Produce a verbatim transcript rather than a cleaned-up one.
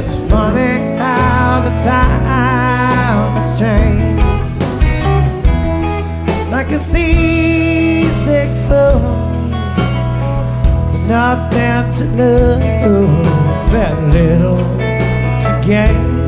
It's funny how the time has changed. Like a seasick fool, nothing to lose, very little to gain.